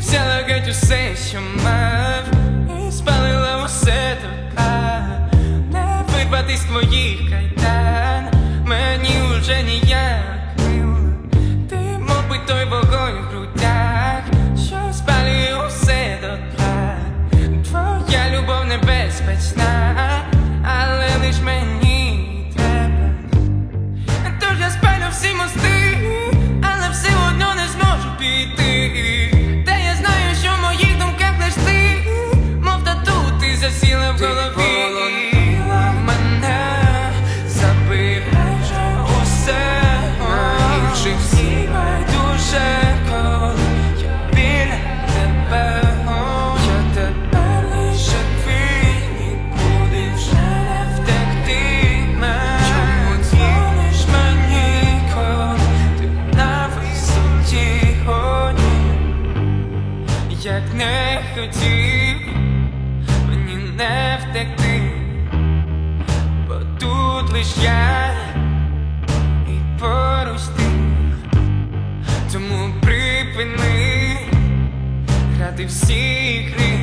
взяла геть усе, що мав, і спалила усе дотла. Не вирвати з твоїх кайдан мені уже ніяк, мила. Ти, мов би, той вогонь в грудях, що спалює усе дотла. Твоя любов небезпечна, але лиш мені треба. Тож я спалю всі мости, але все одно не зможу піти. Та я знаю, що в моїх думках лиш ти, мов тату, ти засіла в голові. Мене забирай вже усе, інших всі байдуже, коли я біля тебе. Я тепер лише твій, нікуди вже не втекти. Чому дзвониш мені, коли ти на висоті гоні? Як не хотів мені не втекти, бо тут лиш я і поруч ти. Тому припини грати всі ігри.